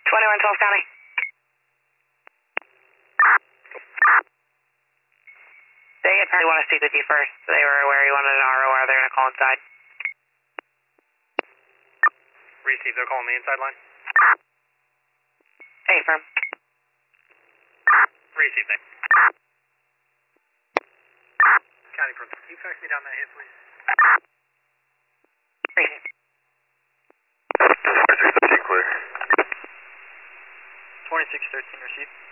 2112 County. They apparently want to speak with you first. They were aware you wanted an ROR. They're going to call inside. Receive, they're calling the inside line. Hey, firm. Receive, thanks. County firm, can you fax me down that hit, please? Receive. 2613 clear. 2613 receive.